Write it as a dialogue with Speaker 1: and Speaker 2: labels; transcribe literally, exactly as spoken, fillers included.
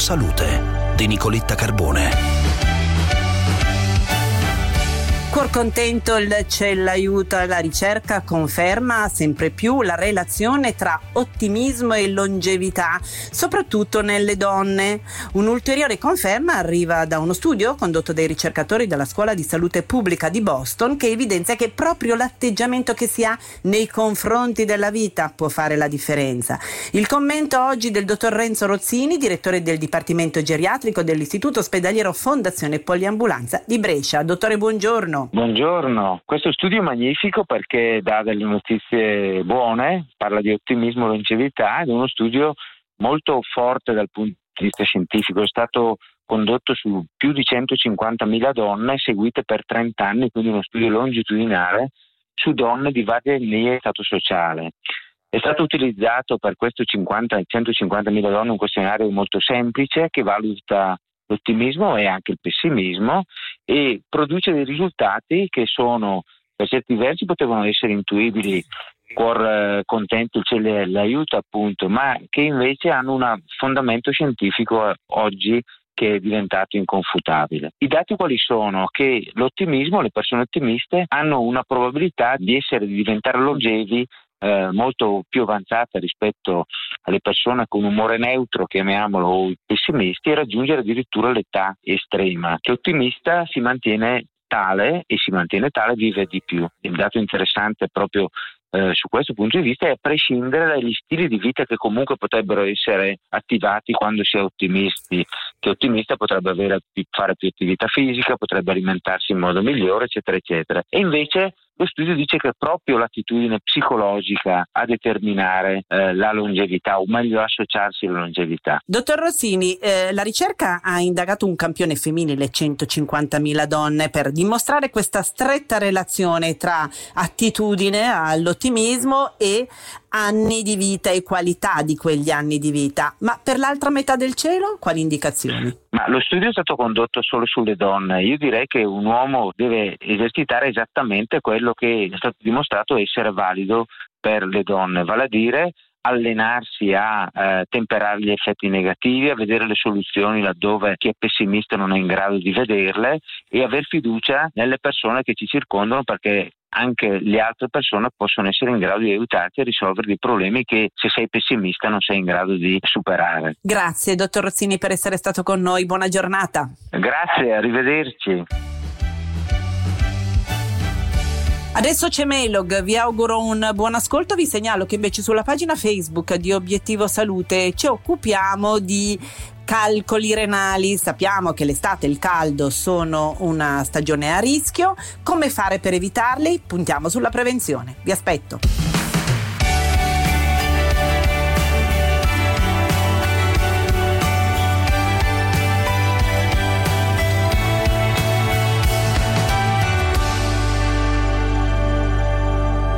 Speaker 1: Salute di Nicoletta Carbone.
Speaker 2: Cuor contento, il c'è l'aiuto, la ricerca conferma sempre più la relazione tra ottimismo e longevità, soprattutto nelle donne. Un'ulteriore conferma arriva da uno studio condotto dai ricercatori della Scuola di Salute Pubblica di Boston, che evidenzia che proprio l'atteggiamento che si ha nei confronti della vita può fare la differenza. Il commento oggi del dottor Renzo Rozzini, direttore del Dipartimento Geriatrico dell'Istituto Ospedaliero Fondazione Poliambulanza di Brescia. Dottore, buongiorno.
Speaker 3: Buongiorno, questo studio è magnifico perché dà delle notizie buone, parla di ottimismo e longevità ed è uno studio molto forte dal punto di vista scientifico. È stato condotto su più di centocinquantamila donne seguite per trenta anni, quindi uno studio longitudinale su donne di varie etnie e stato sociale. È stato utilizzato per questo cinquanta centocinquantamila donne un questionario molto semplice che valuta l'ottimismo e anche il pessimismo e produce dei risultati che sono, per certi versi potevano essere intuibili, cuor eh, contento, il cielo l'aiuta appunto, ma che invece hanno un fondamento scientifico eh, oggi che è diventato inconfutabile. I dati quali sono? Che l'ottimismo, le persone ottimiste hanno una probabilità di essere, di diventare longevi Eh, molto più avanzata rispetto alle persone con umore neutro, chiamiamolo, o i pessimisti, e raggiungere addirittura l'età estrema. Che ottimista si mantiene tale e si mantiene tale vive di più. Il dato interessante proprio eh, su questo punto di vista è a prescindere dagli stili di vita che comunque potrebbero essere attivati quando si è ottimisti. Che ottimista potrebbe avere, fare più attività fisica, potrebbe alimentarsi in modo migliore, eccetera, eccetera. E invece lo studio dice che è proprio l'attitudine psicologica a determinare eh, la longevità, o meglio associarsi alla longevità.
Speaker 2: Dottor Rossini, eh, la ricerca ha indagato un campione femminile, centocinquantamila donne, per dimostrare questa stretta relazione tra attitudine all'ottimismo e anni di vita e qualità di quegli anni di vita. Ma per l'altra metà del cielo, quali indicazioni?
Speaker 3: Ma lo studio è stato condotto solo sulle donne. Io direi che un uomo deve esercitare esattamente quello che è stato dimostrato essere valido per le donne, vale a dire allenarsi a eh, temperare gli effetti negativi, a vedere le soluzioni laddove chi è pessimista non è in grado di vederle e aver fiducia nelle persone che ci circondano, perché anche le altre persone possono essere in grado di aiutarti a risolvere dei problemi che se sei pessimista non sei in grado di superare.
Speaker 2: Grazie dottor Rozzini per essere stato con noi, buona giornata.
Speaker 3: Grazie, arrivederci.
Speaker 2: Adesso c'è Mailog, vi auguro un buon ascolto. Vi segnalo che invece sulla pagina Facebook di Obiettivo Salute ci occupiamo di calcoli renali. Sappiamo che l'estate e il caldo sono una stagione a rischio. Come fare per evitarli? Puntiamo sulla prevenzione. Vi aspetto.